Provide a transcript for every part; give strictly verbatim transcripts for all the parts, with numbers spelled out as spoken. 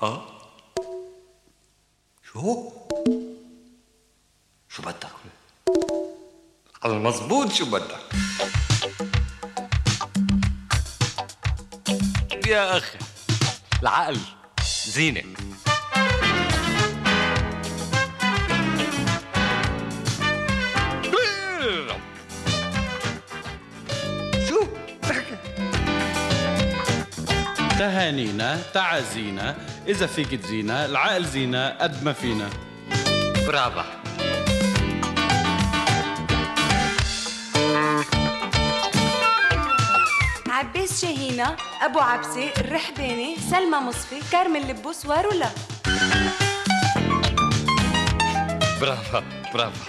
اه شو شو بدك؟ على المظبوط شو بدك يا اخي؟ العقل زينة. شو تهانينا تعازينا، إذا فيك تزينا العقل زينا قد ما فينا. برافو. عباس شاهينة، أبو عبسة، الرحباني، سلمى مصفي، كارمن لبوس ورولا. برافو برافو.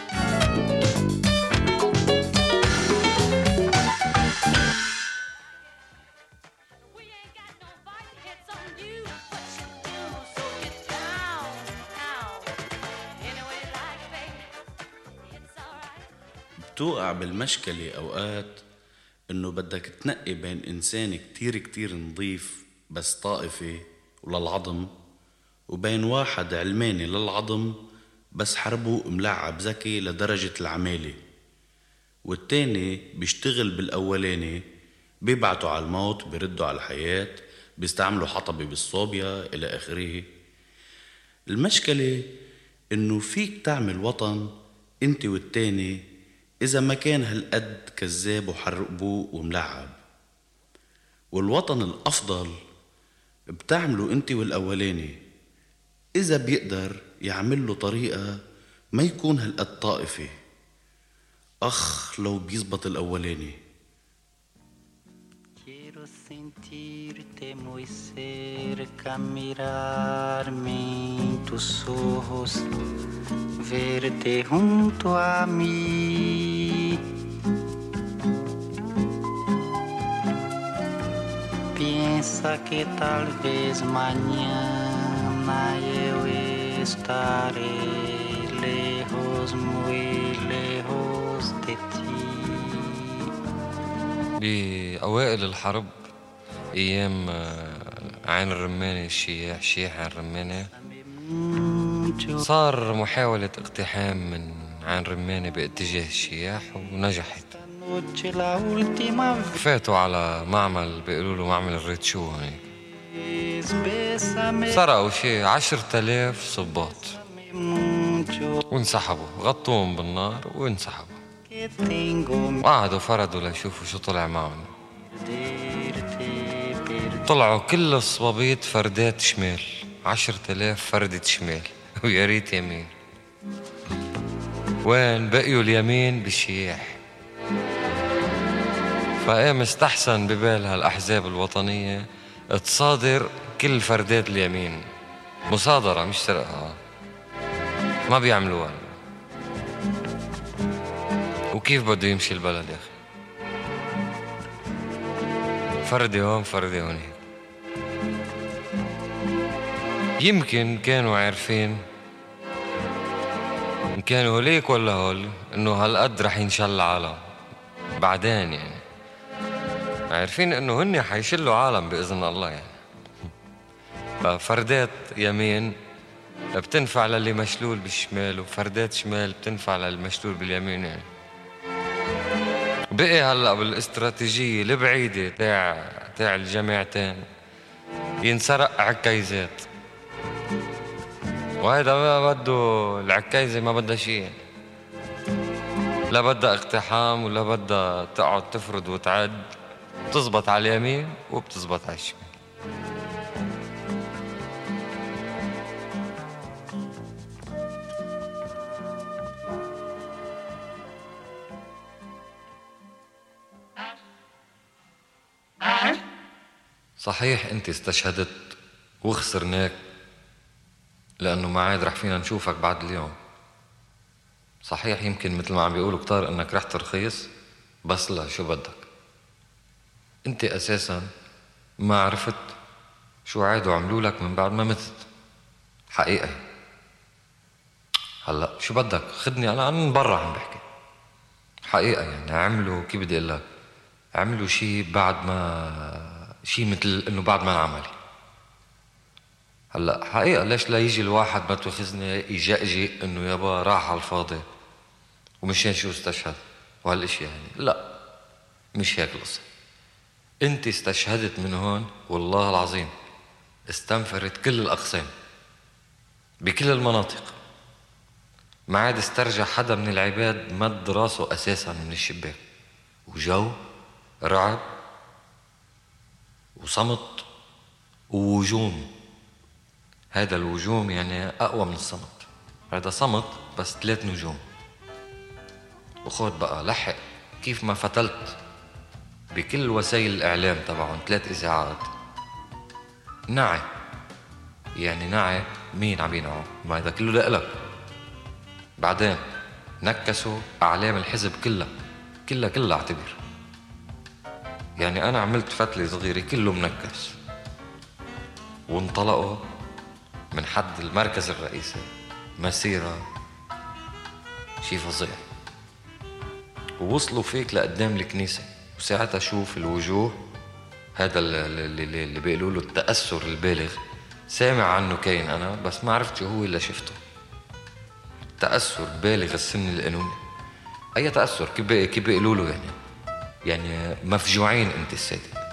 بتوقع بالمشكلة أوقات إنه بدك تنقي بين إنسان كتير كتير نظيف بس طائفي وللعظم، وبين واحد علماني للعظم بس حربه ملعب ذكي لدرجة العمالة، والتاني بيشتغل بالأولاني، بيبعتوا على الموت، بيردوا على الحياة، بيستعملوا حطبة بالصوبيا إلى آخره. المشكلة إنه فيك تعمل وطن انت والتاني إذا ما كان هالقد كذاب وحرقبوه وملعب، والوطن الأفضل بتعمله انت والأولاني إذا بيقدر يعمل له طريقة ما يكون هالقد طائفي. أخ لو بيزبط الأولاني. Quiero sentirte muy cerca, mirarme en tus ojos, verte junto a mí. Piensa que tal vez mañana yo estaré lejos, muy lejos de ti. بأوائل الحرب أيام عين الرمانة، الشياح شياح عين الرمانة، صار محاولة اقتحام من عين الرمانة باتجاه الشياح ونجحت. فاتوا على معمل بيقولوا له معمل الريتشو هناك، سرقوا شي عشرة آلاف صباط وانسحبوا، غطوهم بالنار وانسحبوا، وقعدوا فردوا ليشوفوا شو طلع معهم. طلعوا كل الصبابيط فردات شمال، عشرة آلاف فردة شمال ويا ريت يمين. وين بقيوا اليمين بالشياح. فقام استحسن ببالها الأحزاب الوطنية تصادر كل فردات اليمين، مصادرة مش سرقة، ما بيعملوها. وكيف بده يمشي البلد يا أخي؟ فردي هون فردي هونيك. يمكن كانوا عارفين إن كانوا هوليك ولا هول إنه هالقد رح ينشل العالم بعدين، يعني عارفين إنه هن حيشلوا عالم بإذن الله يعني. ففردات يمين بتنفع للي مشلول بالشمال، وفردات شمال بتنفع للي مشلول باليمين يعني. بقي هلأ بالاستراتيجية البعيدة تاع تاع الجماعتين ينسرق عكايزات، وهذا ما بده، العكايزة ما بدها شيء، لا بدها اقتحام ولا بدها تقعد تفرد وتعد، بتزبط على اليمين وبتزبط على الشمال. صحيح انت استشهدت وخسرناك لأنه ما عاد رح فينا نشوفك بعد اليوم. صحيح يمكن مثل ما عم بيقولوا كتار انك رحت رخيص، بس لا، شو بدك، انت اساسا ما عرفت شو عادوا عملوا لك من بعد ما متت. حقيقة هلا شو بدك، خدني انا من برا عم بحكي. حقيقة يعني عملوا، كيف بدي اقول لك، عملوا شيء بعد ما، شيء مثل انه بعد ما انعمل. هلا حقيقة ليش لا يجي الواحد ما تاخذني يجأجئ انه يابا راح على الفاضي ومشان شو استشهد وهالاشياء يعني؟ لا، مش هيك القصة. انت استشهدت من هون والله العظيم استنفرت كل الأقسام بكل المناطق، ما عاد استرجع حدا من العباد مد راسه أساسا من الشباك، وجو رعب وصمت ووجوم. هذا الوجوم يعني أقوى من الصمت، هذا صمت بس ثلاث نجوم. وخود بقى لحق كيف ما فتلت بكل وسائل الإعلام تبعهم ثلاث إذاعات نعي، يعني نعي مين عم ينعوا؟ ما هذا كله لإلك. بعدين نكسوا أعلام الحزب كلها كلها كلها اعتبر، يعني أنا عملت فتلة صغيرة كله منكس، وانطلقوا من حد المركز الرئيسي مسيرة شي فظيع، ووصلوا فيك لقدام الكنيسة. وساعتها شوف الوجوه، هذا اللي, اللي, اللي بيقولوا له التأثر البالغ، سامع عنه كاين أنا بس ما عرفت شو هو إلا شفته. تأثر بالغ السن القانوني. أي تأثر؟ كيف كيف بيقولوا له يعني؟ يعني مفجوعين أنت السادة.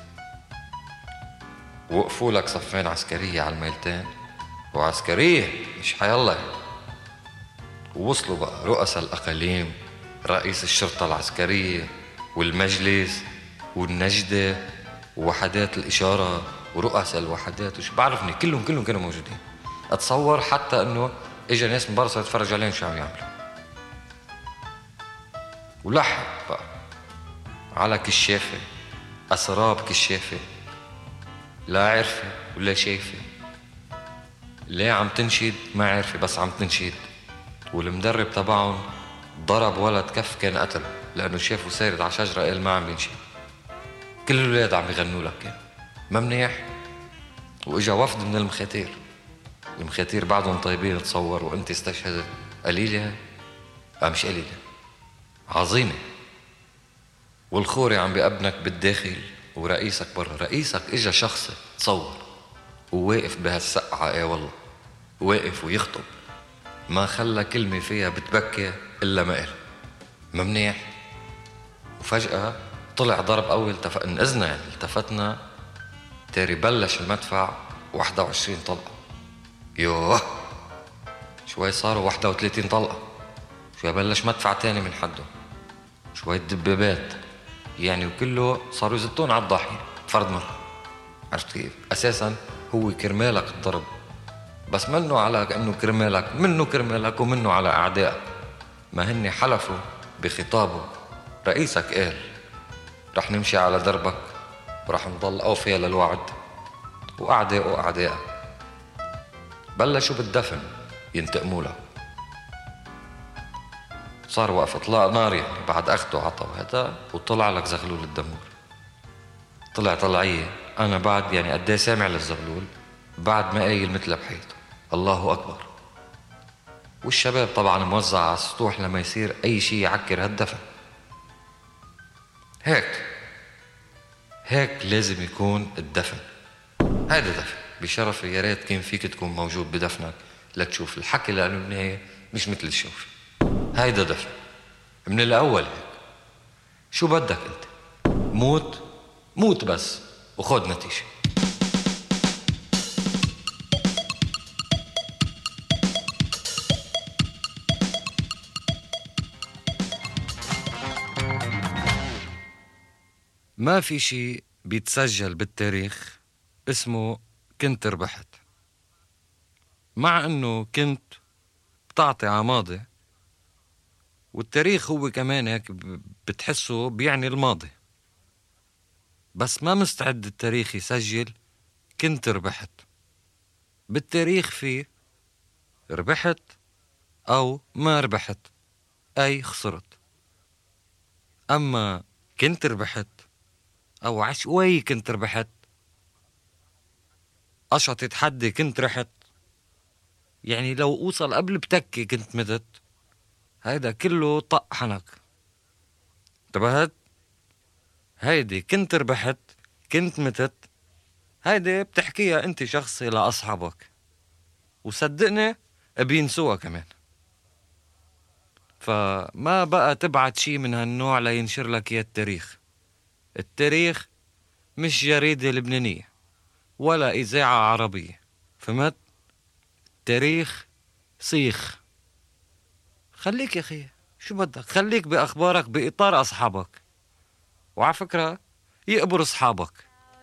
وقفوا لك صفين عسكرية على الميلتين، وعسكرية مش حيالله. ووصلوا بقى رؤساء الأقاليم، رئيس الشرطة العسكرية والمجلس والنجدة ووحدات الإشارة ورؤساء الوحدات وش بعرفني، كلهم كلهم كانوا موجودين. أتصور حتى أنه إجا ناس من برا يتفرج عليهم شو عم يعملوا. ولحق بقى على كشافة، أسراب كشافة، لا عرفة ولا شايفة، ليه عم تنشد ما عرفة بس عم تنشد. والمدرب تبعهم ضرب ولد كف كان قتل لأنه شافه سارد على شجرة قال ما عم ينشد. كل الولاد عم يغنوا لك كان ما منيح. وإجا وفد من المخاتير، المخاتير بعدهم طيبين تصور، وانت استشهدت. قليلة؟ اه مش قليلة، عظيمة. والخوري عم بيقبنك بالداخل ورئيسك برا. رئيسك إجا شخصي تصور وواقف بهالسقعة، ايه والله واقف ويخطب، ما خلى كلمة فيها بتبكي إلا ما قال ما منيح. وفجأة طلع ضرب أول تف... انقذنا يعني التفتنا تاري بلش المدفع واحدة وعشرين طلقة. يوه شوي صاروا واحدة وثلاثين طلقة، شوي بلش مدفع تاني من حده، شوي دبابات يعني، وكله صاروا يزتون على الضاحية فرد مرة. عرفت كيف؟ أساسا هو كرمالك الضرب، بس منه على انه كرمالك، منه كرمالك ومنه على أعدائك. ما هني حلفوا بخطابه، رئيسك قال رح نمشي على دربك ورح نضل أوفياء للوعد، وأعداء وأعدائك بلشوا بالدفن ينتقموا لك. صار وقف اطلاق نار يعني بعد أخده عطا وهذا، وطلع لك زغلول الدمور. طلع طلعية أنا بعد يعني قديه سامع للزغلول بعد ما قايل مثل بحيته الله أكبر. والشباب طبعا موزع على السطوح لما يصير أي شيء يعكر هالدفن. هيك هيك لازم يكون الدفن. هذا دفن بشرف. يا ريت كان فيك تكون موجود بدفنك لتشوف الحكي، لأنه بالنهاية مش مثل الشوفة. هيدا دفن من الأول. هيك شو بدك أنت؟ موت موت بس وخذ نتيجة. ما في شيء بيتسجل بالتاريخ اسمه كنت ربحت، مع انه كنت بتعطي على ماضي، والتاريخ هو كمان هيك بتحسه بيعني الماضي، بس ما مستعد التاريخ يسجل كنت ربحت. بالتاريخ فيه ربحت او ما ربحت، اي خسرت. اما كنت ربحت او عشوائي كنت ربحت، قشط تحدي كنت رحت، يعني لو اوصل قبل بتكي كنت متت، هيدا كله طق حنك. انتبهت؟ هيدي كنت ربحت كنت متت، هيدي بتحكيها انت شخصي لأصحابك، وصدقني بينسوها كمان. فما بقى تبعت شي من هالنوع لينشر لك يا التاريخ. التاريخ مش جريدة لبنانية ولا إذاعة عربية، فهمت؟ التاريخ صيخ. خليك يا أخي، شو بدك؟ خليك بأخبارك بإطار أصحابك، وعلى فكرة يقبر أصحابك.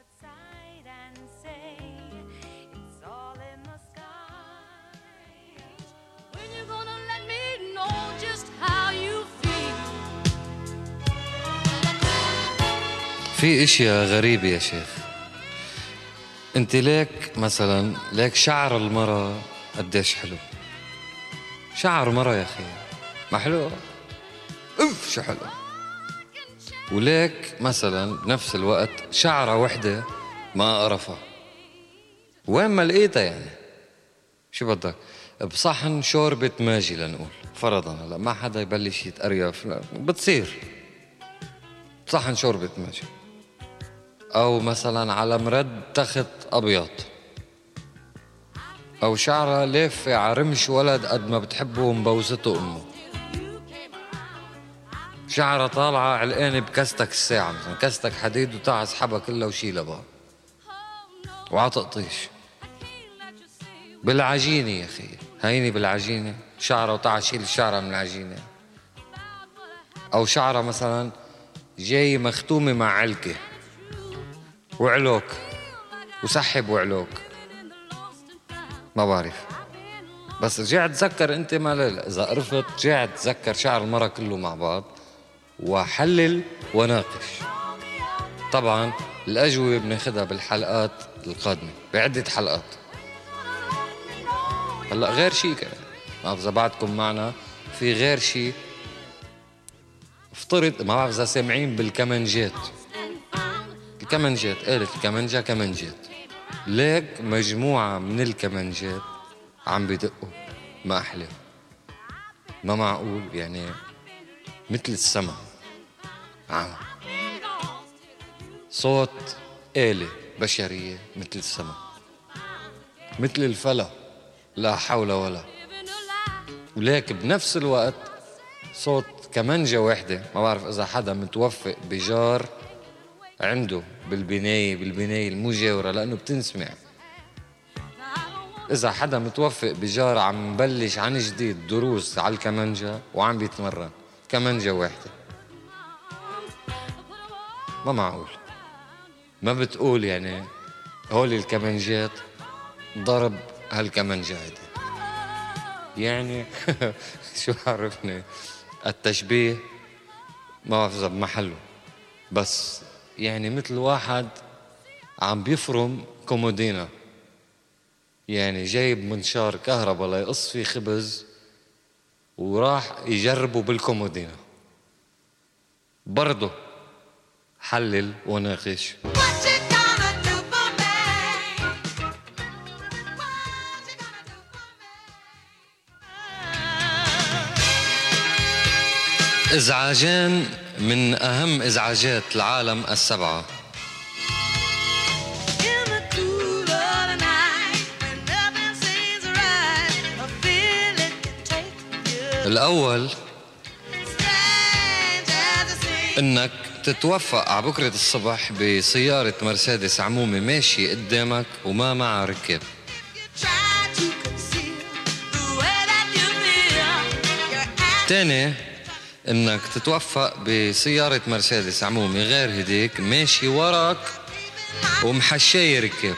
في اشياء غريبة يا شيخ. انت ليك مثلا ليك شعر المرأة قديش حلو. شعر مرأة يا اخي ما حلو؟ اف شو حلو. وليك مثلا بنفس الوقت شعرة وحدة ما قرفها. وين ما لقيتها يعني؟ شو بدك؟ بصحن شوربة ماجي لنقول فرضا، هلا ما حدا يبلش يتقريف، بتصير بصحن شوربة ماجي، أو مثلا على مرد تخت أبيض، أو شعرها لافة على رمش ولد قد ما بتحبه ومبوزته أمه، شعرها طالعة علقانة بكستك الساعة مثلا، كستك حديد وتاع اسحبها كلها وشيلها بقى وعطقطيش بالعجينة يا أخي. هيني بالعجينة شعرها وتاع شيل الشعرة من العجينة. أو شعرها مثلا جاي مختومة مع علكة وعلوك وسحب وعلوك، ما بعرف. بس رجع تذكر انت ما لا اذا عرفت رجع تذكر شعر المرة كله مع بعض وحلل وناقش. طبعا الأجوبة بناخدها بالحلقات القادمة بعدة حلقات. هلا غير شيء كمان، ما بعرف اذا بعدكم معنا في غير شيء. افترض ما بعرف اذا سامعين بالكمانجات. الكمانجات قالت الكمانجة كمانجات. ليك مجموعة من الكمانجات عم بيدقوا ما أحلى، ما معقول يعني، مثل السما عم صوت آلة بشرية مثل السما، مثل الفلا لا حول ولا. وليك بنفس الوقت صوت كمانجة واحدة. ما بعرف إذا حدا متوفق بجار عنده بالبناية بالبناية المجاورة لأنه بتنسمع. إذا حدا متوفق بجار عم بلش عن جديد دروس على الكمانجة وعم بيتمرن كمانجة واحدة، ما معقول. ما بتقول يعني هول الكمانجات ضرب هالكمانجة هيدا يعني شو عرفني التشبيه، ما بعرف إذا بمحله، بس يعني مثل واحد عم بيفرم كومودينا، يعني جايب منشار كهرباء ليقص فيه خبز وراح يجربه بالكومودينا. برضه حلل وناقش. إزعاجان من أهم إزعاجات العالم السبعة. الأول إنك تتوفق على بكرة الصبح بسيارة مرسيدس عمومي ماشي قدامك وما معها ركاب. تاني إنك تتوفق بسيارة مرسيدس عمومي غير هديك ماشي وراك ومحشاي ركاب.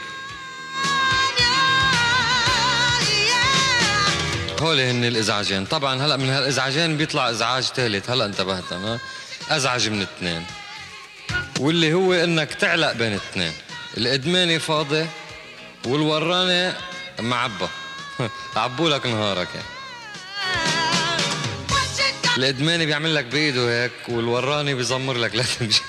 هولي هن الإزعاجين. طبعا هلأ من هالإزعاجين بيطلع إزعاج ثالث، هلأ انتبهت أنا، أزعج من اثنين، واللي هو إنك تعلق بين اثنين، القدماني فاضي والوراني معبى عبولك نهارك يعني. القدماني بيعمل لك بإيده هيك والوراني بيزمر لك لا تمشي.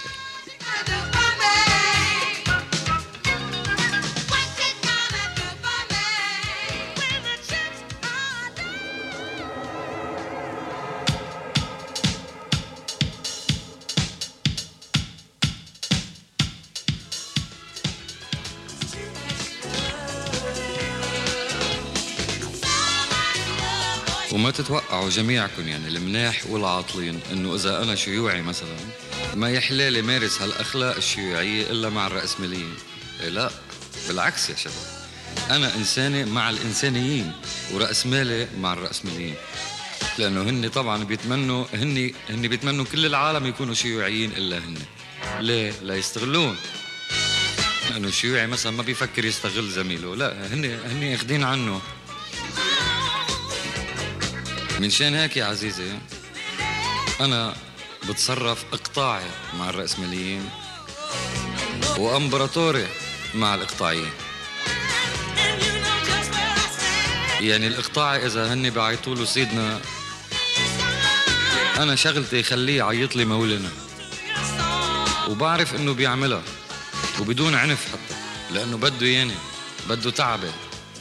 وما تتوقعوا جميعكم يعني المناح والعاطلين انه اذا انا شيوعي مثلا ما يحلالي مارس هالاخلاق الشيوعيه الا مع الرأسماليين. إيه لا بالعكس يا شباب، انا انساني مع الانسانيين ورأسمالي مع الرأسماليين، لانه هن طبعا بيتمنوا هن هن بيتمنوا كل العالم يكونوا شيوعيين الا هن. ليه؟ لا يستغلون، لانه الشيوعي مثلا ما بيفكر يستغل زميله، لا هن هن ياخدين عنه. من شان هيك يا عزيزي أنا بتصرف إقطاعي مع الرأسماليين وأمبراطوري مع الإقطاعيين. يعني الإقطاعي إذا هني بعيطوا له سيدنا، أنا شغلتي يخليه يعيط لي مولانا، وبعرف إنه بيعملها وبدون عنف حتى، لأنه بده ياني بده تعبه،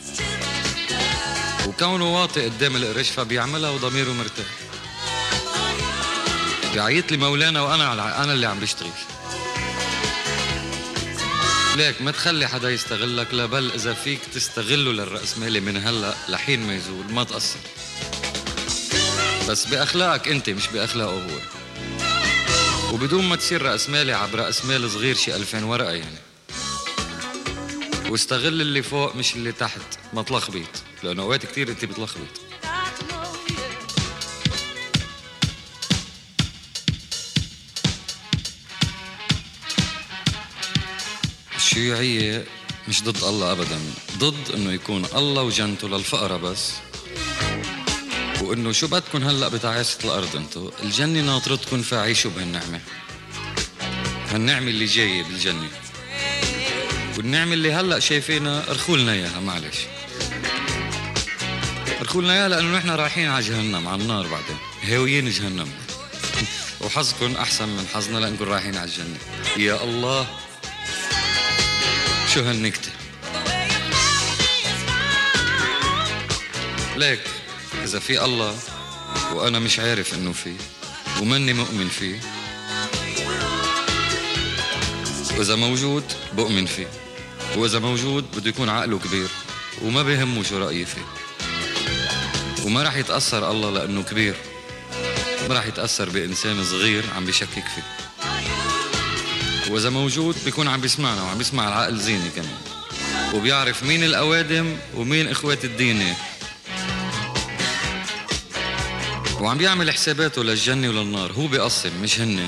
وكونه واطي قدام القرش فبيعملها وضميره مرتاح. بيعيط لي مولانا وانا انا اللي عم بشتغل. ليك ما تخلي حدا يستغلك، لا بل اذا فيك تستغله للرأسمالي من هلا لحين ما يزول ما تقصر، بس باخلاقك انت مش باخلاقه هو، وبدون ما تصير رأسمالي عبر رأسمال صغير شي ألفين ورقه يعني. واستغل اللي فوق مش اللي تحت، ما تلخبط، لأنه أوقات كتير أنت بتلخبط. الشيوعية مش ضد الله أبداً، ضد إنه يكون الله وجنته للفقرة بس، وإنه شو بدكن هلأ بتعاسة الأرض أنتو، الجنة ناطرتكن فعيشوا بهالنعمة، هالنعمة اللي جاية بالجنة، والنعمة اللي هلأ شايفينها ارخولنا إياها، معلش ارخولنا إياها، لأنه نحن رايحين على جهنم، على النار بعدين، هاويين جهنم. وحظكن أحسن من حظنا لأنكن رايحين على الجنة. يا الله شو هالنكتة. ليك إذا في الله وأنا مش عارف إنه فيه وماني مؤمن فيه، وإذا موجود بؤمن فيه، وإذا موجود بده يكون عقله كبير وما بيهمه شو رأيي فيه، وما راح يتأثر الله لأنه كبير، ما راح يتأثر بإنسان صغير عم بيشكك فيه. وإذا موجود بيكون عم بيسمعنا وعم بيسمع العقل زيني كمان، وبيعرف مين الأوادم ومين إخوات الدين، وعم بيعمل حساباته للجنة وللنار، هو بيقسم مش هن.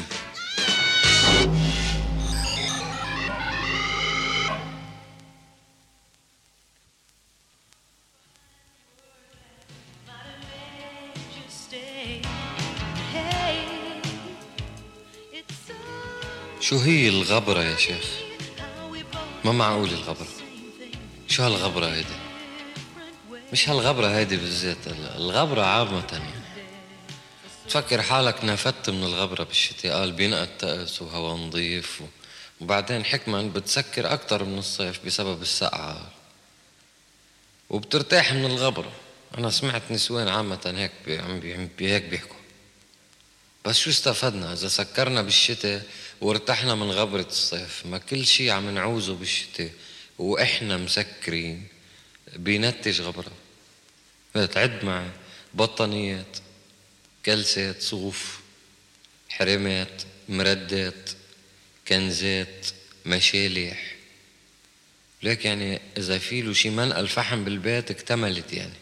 شو هي الغبرة يا شيخ؟ ما معقول الغبرة. شو هالغبرة هيدي؟ مش هالغبرة هيدي بالذات، الغبرة عامة يعني. تفكر حالك نفدت من الغبرة بالشتاء، قال بينقى التقس وهوا نظيف، وبعدين حكما بتسكر أكتر من الصيف بسبب السقعة، وبترتاح من الغبرة. أنا سمعت نسوان عامة هيك عم هيك بيحكوا. بس شو استفدنا إذا سكرنا بالشتاء وارتحنا من غبرة الصيف؟ ما كل شي عم نعوزه بالشتاء وإحنا مسكرين بينتج غبرة. تعد معي بطانيات، كلسات، صوف، حرمات، مردات، كنزات، مشالح. ليك يعني إذا في له شي منقى الفحم بالبيت اكتملت يعني.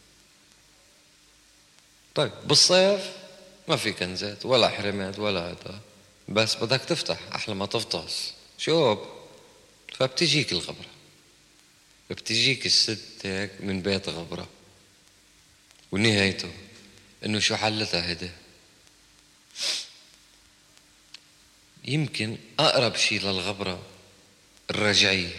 طيب بالصيف ما في كنزات ولا حرمات ولا هذا، بس بدك تفتح أحلى ما تفطس شوب، فبتجيك الغبرة، بتجيك الست هيك من بيت غبرة، ونهايته إنه شو حلتها هيدا؟ يمكن أقرب شي للغبرة الرجعية،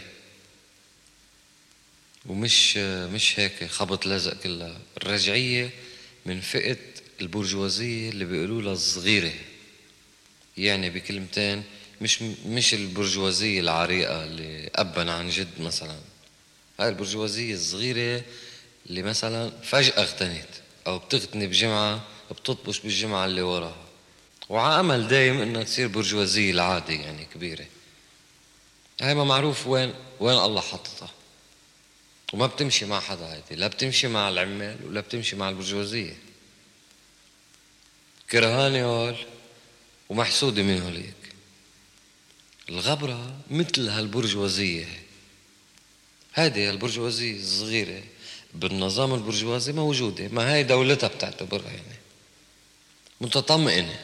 ومش مش هيك خبط لزق كلها. الرجعية من فئة البرجوازية اللي بيقولوا لها الصغيرة، يعني بكلمتين مش مش البرجوازية العريقة اللي أبا عن جد مثلا، هاي البرجوازية الصغيرة اللي مثلا فجأة اغتنت أو بتغتني بجمعة بتطبش بالجمعة اللي وراها، وعلى أمل دايم إنها تصير برجوازية العادة يعني كبيرة. هاي ما معروف وين وين الله حطتها. وما بتمشي مع حدا هيدي، لا بتمشي مع العمال ولا بتمشي مع البرجوازية. كرهاني هول ومحسودة من هوليك. الغبرة مثل هالبرجوازية، هذه البرجوازية الصغيرة بالنظام البرجوازي موجودة، ما هاي دولتها بتعتبرها يعني متطمئنة.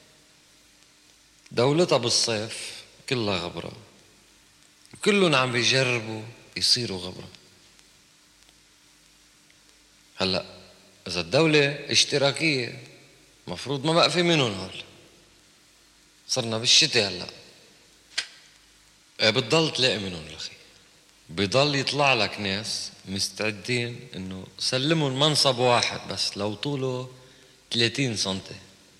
دولتها بالصيف كلها غبرة، كلهم عم بيجربوا يصيروا غبرة. هلأ إذا الدولة اشتراكية مفروض ما بقى في منهم هول. صرنا بالشتاء هلأ بتضل تلاقي منهم لخي، بضل يطلع لك ناس مستعدين انه سلموا منصب واحد بس لو طوله ثلاثين سنتي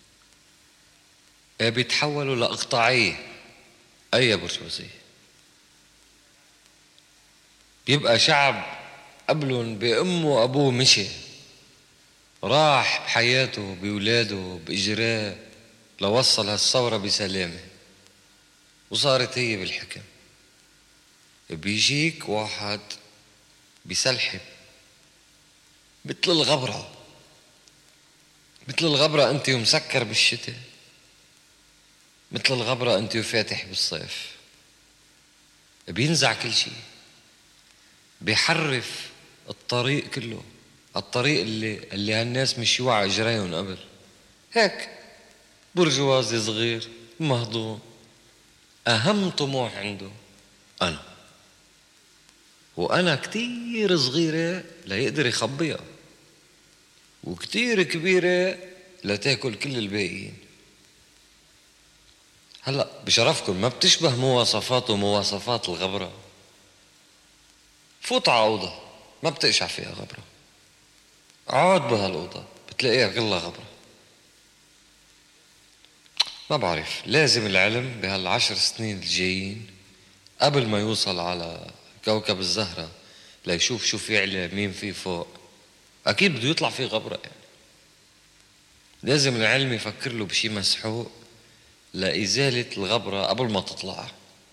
بيتحولوا لإقطاعية. أي برجوازية بيبقى شعب قبلهم بأمه وأبوه مشي راح بحياته بولاده بإجراه لوصل هالثورة بسلامة وصارت هي بالحكم. بيجيك واحد بيسلحب مثل الغبرة، مثل الغبرة أنت ومسكر بالشتاء، مثل الغبرة أنت وفاتح بالصيف. بينزع كل شيء، بيحرف الطريق كله، الطريق اللي اللي هالناس مشيوه على اجريهم قبل. هيك برجوازي صغير مهضوم، أهم طموح عنده أنا، وأنا كتير صغيرة ليقدر يخبيها وكتير كبيرة لتاكل كل الباقيين. هلأ بشرفكم ما بتشبه مواصفات ومواصفات الغبرة. فوت على أوضة ما بتقشع فيها غبرة، عاد بهالأوضة بتلاقيها كلها غبرة. ما بعرف، لازم العلم بهالعشر سنين الجايين قبل ما يوصل على كوكب الزهرة ليشوف شو في عليه مين في فوق، أكيد بده يطلع فيه غبرة يعني. لازم العلم يفكر له بشي مسحوق لإزالة الغبرة قبل ما تطلع،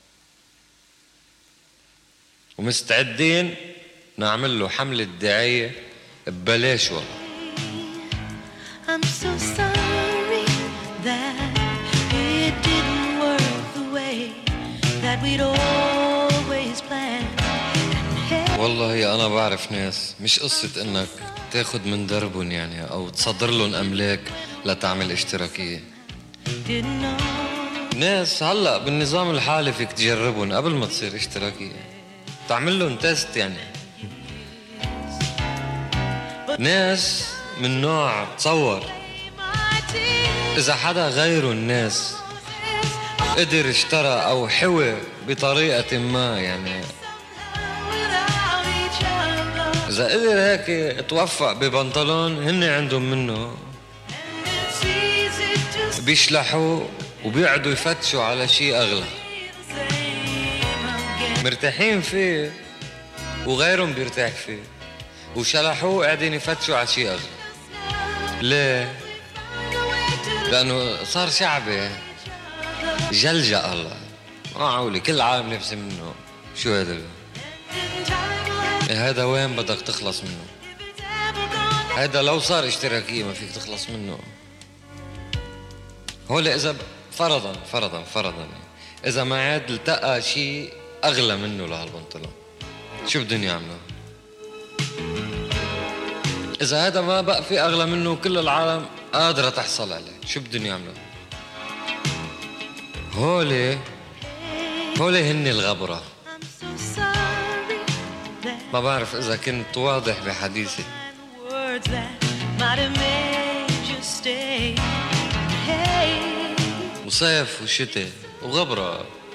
ومستعدين نعمل له حملة دعاية ببلاش والله. I'm so sorry that it didn't work the way that we'd always planned. والله أنا بعرف ناس مش قصة إنك تاخد من دربهم يعني أو تصدر لهم أملاك لتعمل اشتراكية. ناس هلأ بالنظام الحالي فيك تجربهم قبل ما تصير اشتراكية، تعمل لهم تيست يعني. ناس من نوع تصور إذا حدا غيره الناس قدر اشترى أو حوى بطريقة ما يعني، إذا قدر هيك توفق ببنطلون هن عندهم منه بيشلحوا وبيقعدوا يفتشوا على شيء أغلى مرتاحين فيه وغيرهم بيرتاح فيه، وشلحوه قاعدين يفتشوا على شيء أغلى. ليه؟ لأنه صار شعبي جلجأ. الله معقولي كل العالم لابسه منه، شو هذا؟ هذا وين بدك تخلص منه؟ هذا لو صار اشتراكية ما فيك تخلص منه. هو إذا فرضا فرضا فرضا إذا ما عاد التقى شيء أغلى منه لهالبنطلون شو بدهم يعملوا؟ إذا هذا ما بقى في أغلى منه كل العالم قادرة تحصل عليه شو بدهم يعملوا؟ هولي هولي هن الغبرة. ما بعرف إذا كنت واضح بحديثي. وصيف وشتاء وغبرة